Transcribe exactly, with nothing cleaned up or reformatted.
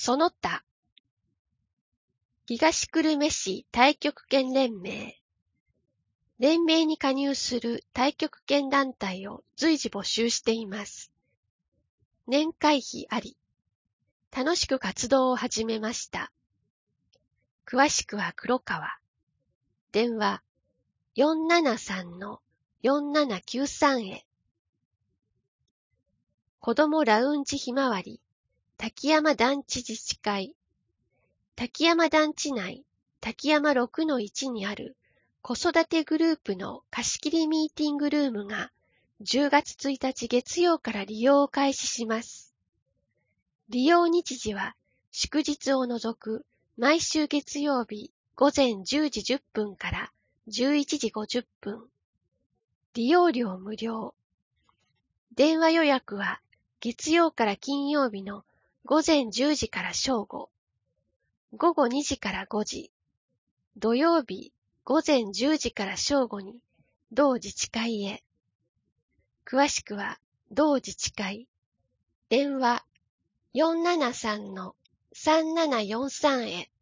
その他、東久留米市太極拳連盟。連盟に加入する太極拳団体を随時募集しています。年会費あり。楽しく活動を始めました。詳しくは黒川。電話 よんななさんのよんななきゅうさん へ。子どもラウンジひまわり滝山団地自治会。滝山団地内滝山 ろくのいち にある子育てグループの貸し切りミーティングルームがじゅうがつついたち月曜から利用を開始します。利用日時は祝日を除く毎週月曜日午前じゅうじじゅっぷんからじゅういちじごじゅっぷん。利用料無料。電話予約は月曜から金曜日の午前じゅうじから正午、午後にじからごじ、土曜日午前じゅうじから正午に同自治会へ。詳しくは同自治会。電話 よんななさんのさんななよんさん へ。